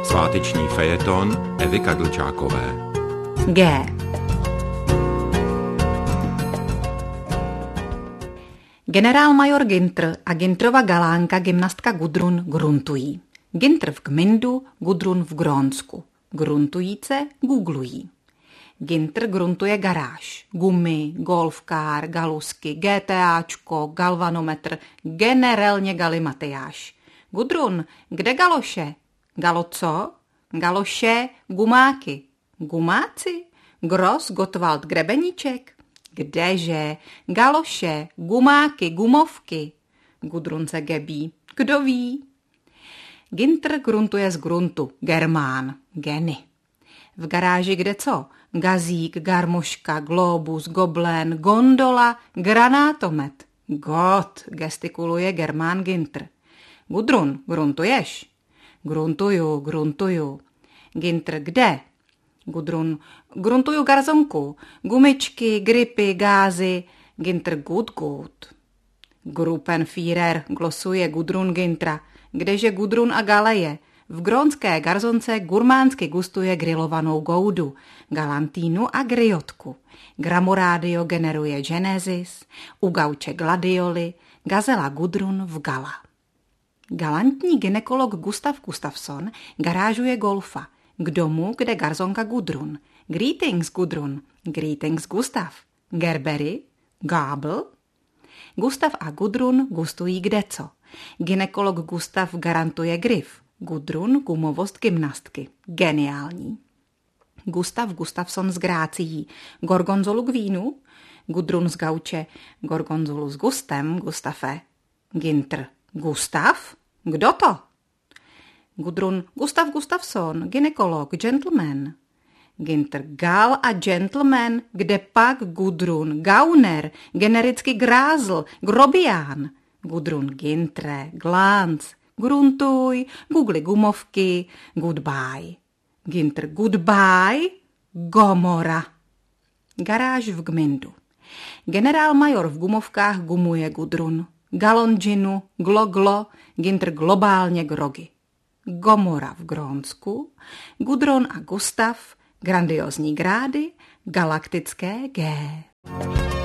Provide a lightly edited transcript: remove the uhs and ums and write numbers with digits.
Sváteční fejeton Evy Kadlčákové. G. Generálmajor Günther a Güntherova galánka gymnastka Gudrun gruntují. Günther v Gmyndu, Gudrun v Grónsku. Gruntujíce googlují. Günther gruntuje garáž, gumy, golfkár, galusky, GTAčko, galvanometr, generálně galimatyáš. Gudrun, kde galoše? Galo co? Galoše, gumáky. Gumáci? Gross, Gottwald, Grebeníček? Kdeže? Galoše, gumáky, gumovky. Gudrun se gebí. Kdo ví? Günther gruntuje z gruntu. Germán. Geny. V garáži kde co? Gazík, garmoška, globus, goblén, gondola, granátomet. God, gestikuluje Germán Günther. Gudrun, gruntuješ? Gruntuju. Günther, kde? Gudrun, gruntuju garzonku. Gumičky, gripy, gázy. Günther, gut. Gruppenführer, glosuje Gudrun Günthera. Kdeže Gudrun a Galeje? V grónské garzonce gurmánsky gustuje grilovanou goudu, galantínu a griotku. Gramorádio generuje Genesis, u gauče gladioli, gazela Gudrun v gala. Galantní gynekolog Gustav Gustafsson garážuje golfa k domu, kde garzonka Gudrun. Greetings Gudrun, greetings Gustav. Gerbery, Gabel. Gustav a Gudrun gustují kdeco. Gynekolog Gustav garantuje grif. Gudrun gumovost gymnastky. Geniální. Gustav Gustafsson z Grácií. Gorgonzolu k vínu. Gudrun z gauče. Gorgonzolu s gustem, Gustafe. Günther. Gustav? Kdo to? Gudrun. Gustav Gustafsson, gynekolog, gentleman. Günther. Gal a gentleman, kde pak Gudrun. Gauner, genericky grázl, grobián. Gudrun. Günther. Glanz. Gruntuj, googli gumovky, goodbye. Günther, goodbye, Gomora. Garáž v Gmyndu. Generálmajor v gumovkách gumuje Gudrun. Galon džinu, glo, Günther globálně grogy. Gomora v Grónsku, Gudrun a Gustav, grandiozní grády, galaktické G.